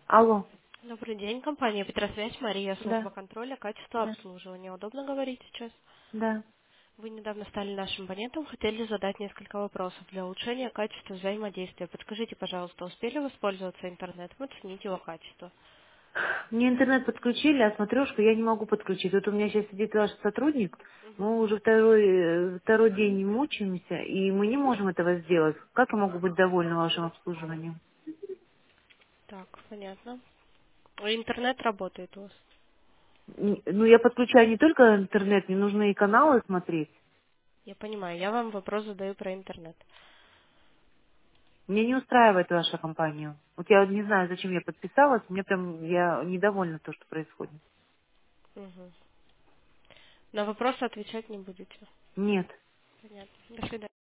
Алло. Добрый день, компания Петросвязь, Мария, Да, служба контроля, качество да, обслуживания. Удобно говорить сейчас? да. Вы недавно стали нашим абонентом, хотели задать несколько вопросов для улучшения качества взаимодействия. Подскажите, пожалуйста, успели воспользоваться интернетом, оценить его качество? Мне интернет подключили, а смотрешку я не могу подключить. Вот у меня сейчас сидит ваш сотрудник, Мгм. мы уже второй день мучаемся, и мы не можем этого сделать. Как я могу быть довольна вашим обслуживанием? Так, понятно. Интернет работает у вас? Ну, я подключаю не только интернет, мне нужно и каналы смотреть. Я понимаю, я вам вопрос задаю про интернет. Меня не устраивает ваша компания. Вот я вот не знаю, зачем я подписалась, мне прям, я недовольна то, что происходит. Мгм. На вопросы отвечать не будете? Нет. Понятно. До свидания.